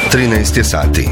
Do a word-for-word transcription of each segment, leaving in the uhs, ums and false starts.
trinaest je sati.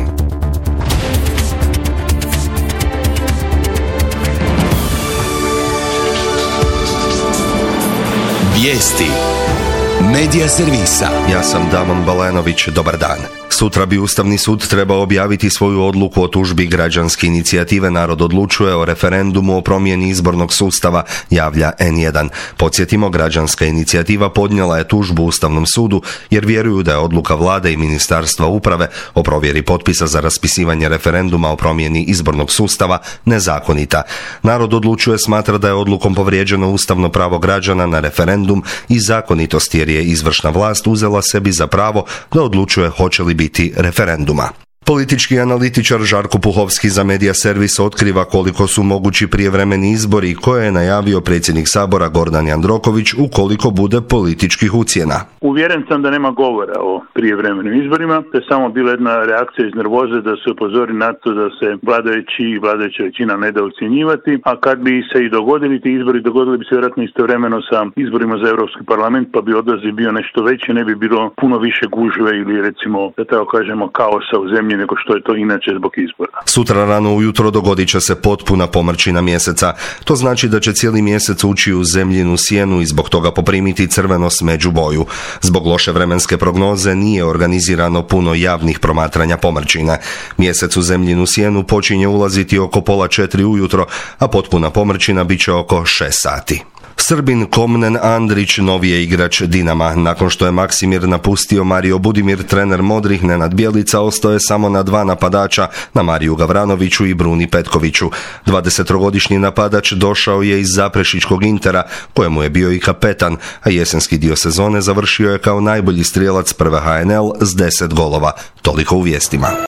Vijesti Medija servisa. Ja sam Damon Balenović, dobar dan. Sutra bi Ustavni sud trebao objaviti svoju odluku o tužbi građanske inicijative Narod odlučuje o referendumu o promjeni izbornog sustava, javlja en jedan. Podsjetimo, građanska inicijativa podnijela je tužbu Ustavnom sudu jer vjeruju da je odluka vlade i Ministarstva uprave o provjeri potpisa za raspisivanje referenduma o promjeni izbornog sustava nezakonita. Narod odlučuje smatra da je odlukom povrijeđeno ustavno pravo građana na referendum i zakonitost jer je izvršna vlast uzela sebi za pravo da odlučuje hoće li biti referenduma. Politički analitičar Žarko Puhovski za Medija servis otkriva koliko su mogući prijevremeni izbori koje je najavio predsjednik Sabora Gordan Jandroković ukoliko bude političkih ucjena. Uvjeren sam da nema govora o prijevremenim izborima, to je samo bila jedna reakcija iz nervoze da se upozori na to da se vladajući i vladajuća većina ne da ucjenjivati, a kad bi se i dogodili ti izbori, dogodili bi se vjerojatno istovremeno sa izborima za Europski parlament, pa bi odaziv bio nešto veći, ne bi bilo puno više gužve ili recimo, da tako kažemo, kaosa u zemlji nego što je to inače zbog izbora. Sutra rano ujutro dogodit će se potpuna pomrčina mjeseca. To znači da će cijeli mjesec ući u zemljinu sjenu i zbog toga poprimiti crveno smeđu boju. Zbog loše vremenske prognoze nije organizirano puno javnih promatranja pomrčine. Mjesec u zemljinu sjenu počinje ulaziti oko pola četiri ujutro, a potpuna pomrčina bit će oko šest sati. Srbin Komnen Andrić novi je igrač Dinama. Nakon što je Maksimir napustio Mario Budimir, trener modrih Nenad Bjelica ostao je samo na dva napadača, na Mariju Gavranoviću i Bruni Petkoviću. dvadesettrogodišnji napadač došao je iz zaprešičkog Intera, kojemu je bio i kapetan, a jesenski dio sezone završio je kao najbolji strijelac prve ha en el s deset golova. Toliko u vijestima.